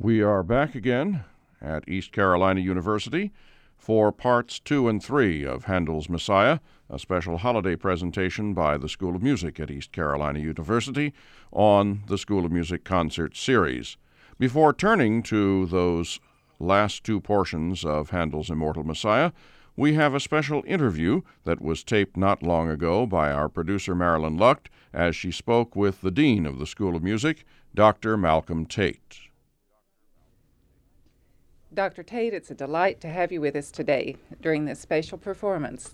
We are back again at East Carolina University for parts 2 and 3 of Handel's Messiah, a special holiday presentation by the School of Music at East Carolina University on the School of Music Concert Series. Before turning to those last two portions of Handel's Immortal Messiah, we have a special interview that was taped not long ago by our producer Marilyn Lucht as she spoke with the Dean of the School of Music, Dr. Malcolm Tate. Dr. Tate, it's a delight to have you with us today during this special performance.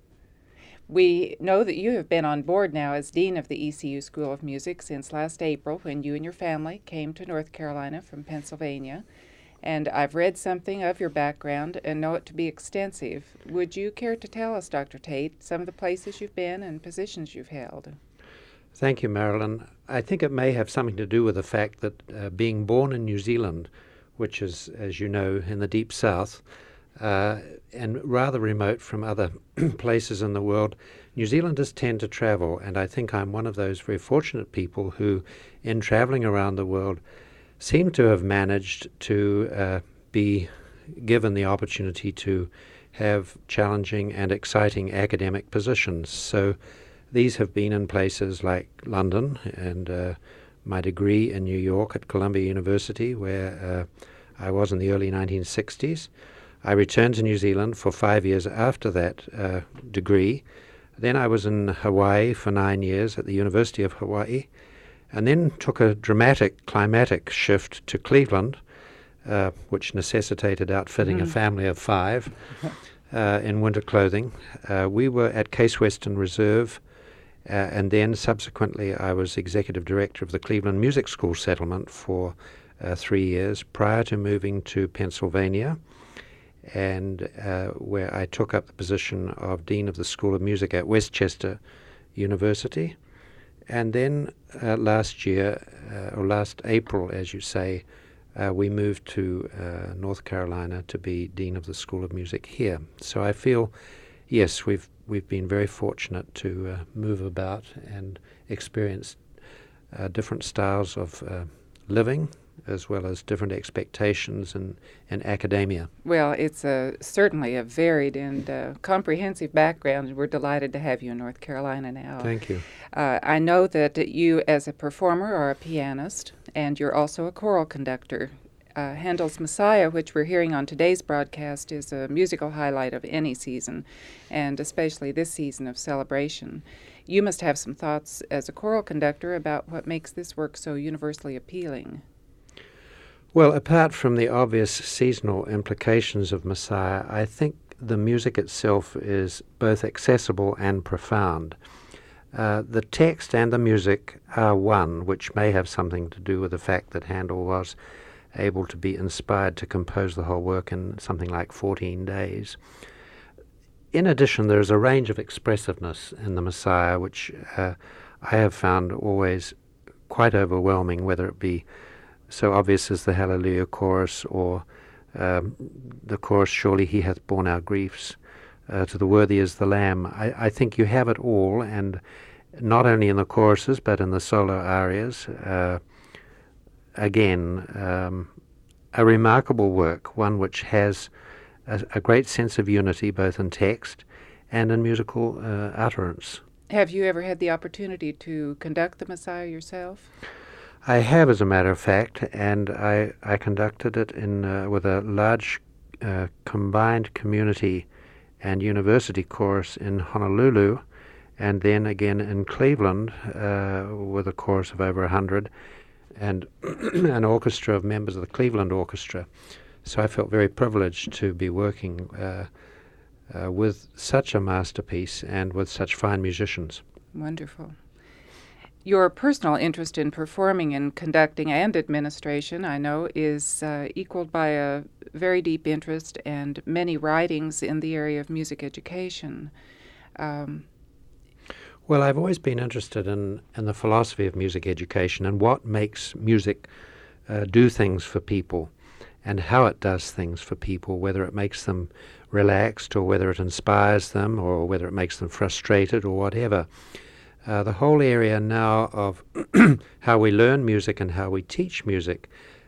We know that you have been on board now as Dean of the ECU School of Music since last April when you and your family came to North Carolina from Pennsylvania, and I've read something of your background and know it to be extensive. Would you care to tell us, Dr. Tate, some of the places you've been and positions you've held? Thank you, Marilyn. I think it may have something to do with the fact that being born in New Zealand, which is, as you know, in the deep south, and rather remote from other places in the world, New Zealanders tend to travel, and I think I'm one of those very fortunate people who, in traveling around the world, seem to have managed to be given the opportunity to have challenging and exciting academic positions. So these have been in places like London and my degree in New York at Columbia University, where I was in the early 1960s. I returned to New Zealand for 5 years after that degree. Then I was in Hawaii for 9 years at the University of Hawaii, and then took a dramatic climatic shift to Cleveland, which necessitated outfitting a family of 5 in winter clothing. We were at Case Western Reserve, and then subsequently I was executive director of the Cleveland Music School settlement for 3 years prior to moving to Pennsylvania, and where I took up the position of Dean of the School of Music at Westchester University. And then last year, or last April, as you say, we moved to North Carolina to be Dean of the School of Music here. So I feel, yes, we've been very fortunate to move about and experience different styles of living, as well as different expectations in academia. Well, it's certainly a varied and comprehensive background, and we're delighted to have you in North Carolina now. Thank you. I know that you, as a performer, are a pianist, and you're also a choral conductor. Handel's Messiah, which we're hearing on today's broadcast, is a musical highlight of any season, and especially this season of celebration. You must have some thoughts as a choral conductor about what makes this work so universally appealing. Well, apart from the obvious seasonal implications of Messiah, I think the music itself is both accessible and profound. The text and the music are one, which may have something to do with the fact that Handel was able to be inspired to compose the whole work in something like 14 days. In addition, there is a range of expressiveness in the Messiah, which I have found always quite overwhelming, whether it be so obvious as the Hallelujah chorus or the chorus, Surely He hath borne our griefs, to the worthy is the Lamb. I think you have it all, and not only in the choruses but in the solo arias. Again, a remarkable work, one which has a great sense of unity both in text and in musical utterance. Have you ever had the opportunity to conduct the Messiah yourself? I have, as a matter of fact, and I conducted it with a large combined community and university chorus in Honolulu, and then again in Cleveland with a chorus of over 100, and an orchestra of members of the Cleveland Orchestra. So I felt very privileged to be working with such a masterpiece and with such fine musicians. Wonderful. Your personal interest in performing and conducting and administration, I know, is equaled by a very deep interest and many writings in the area of music education. Well, I've always been interested in the philosophy of music education and what makes music do things for people and how it does things for people, whether it makes them relaxed or whether it inspires them or whether it makes them frustrated or whatever. The whole area now of how we learn music and how we teach music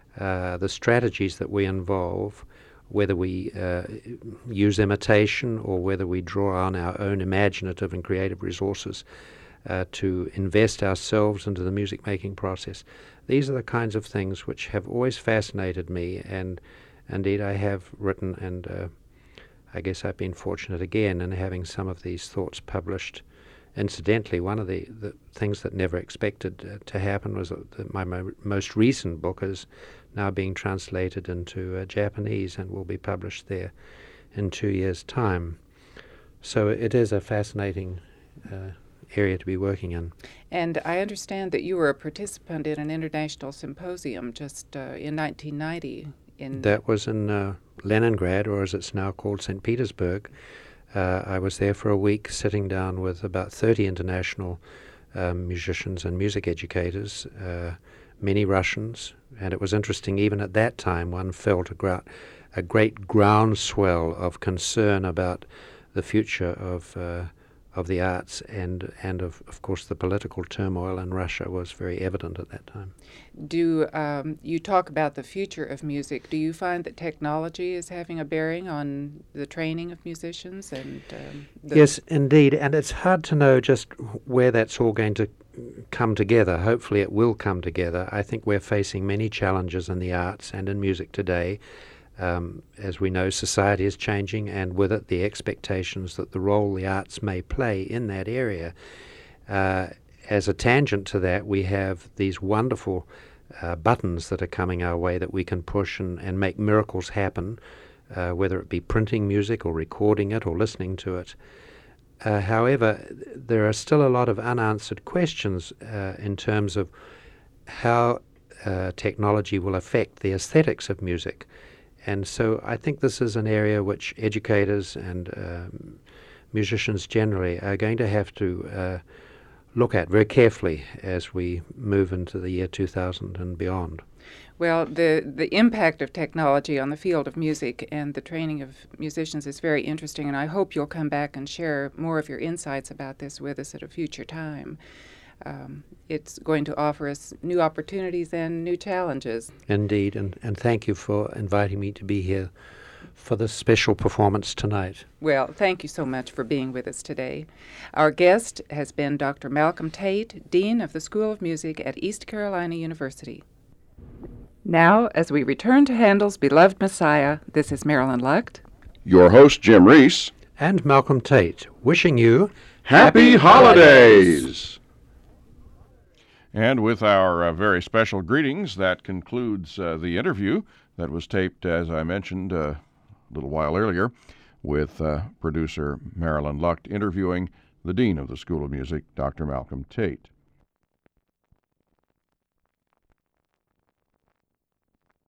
the strategies that we involve, whether we use imitation or whether we draw on our own imaginative and creative resources to invest ourselves into the music-making process. These are the kinds of things which have always fascinated me, and indeed I have written, and I guess I've been fortunate again in having some of these thoughts published. Incidentally, one of the things that never expected to happen was that my most recent book is now being translated into Japanese and will be published there in 2 years' time. So it is a fascinating area to be working in. And I understand that you were a participant in an international symposium just in 1990. That was in Leningrad, or as it's now called, St. Petersburg. I was there for a week sitting down with about 30 international musicians and music educators, many Russians, and it was interesting. Even at that time, one felt a great groundswell of concern about the future of the arts, and of course the political turmoil in Russia was very evident at that time. Do you talk about the future of music? Do you find that technology is having a bearing on the training of musicians? Yes, indeed, and it's hard to know just where that's all going to come together. Hopefully it will come together. I think we're facing many challenges in the arts and in music today. As we know, society is changing, and with it the expectations that the role the arts may play in that area. As a tangent to that, we have these wonderful buttons that are coming our way that we can push and make miracles happen, whether it be printing music or recording it or listening to it. However, there are still a lot of unanswered questions in terms of how technology will affect the aesthetics of music. And so I think this is an area which educators and musicians generally are going to have to look at very carefully as we move into the year 2000 and beyond. Well, the impact of technology on the field of music and the training of musicians is very interesting, and I hope you'll come back and share more of your insights about this with us at a future time. It's going to offer us new opportunities and new challenges. Indeed, and thank you for inviting me to be here for this special performance tonight. Well, thank you so much for being with us today. Our guest has been Dr. Malcolm Tate, Dean of the School of Music at East Carolina University. Now, as we return to Handel's beloved Messiah, this is Marilyn Lucht, your host, Jim Reese, and Malcolm Tate, wishing you Happy Holidays! And with our very special greetings, that concludes the interview that was taped, as I mentioned a little while earlier, with producer Marilyn Lucht interviewing the Dean of the School of Music, Dr. Malcolm Tate.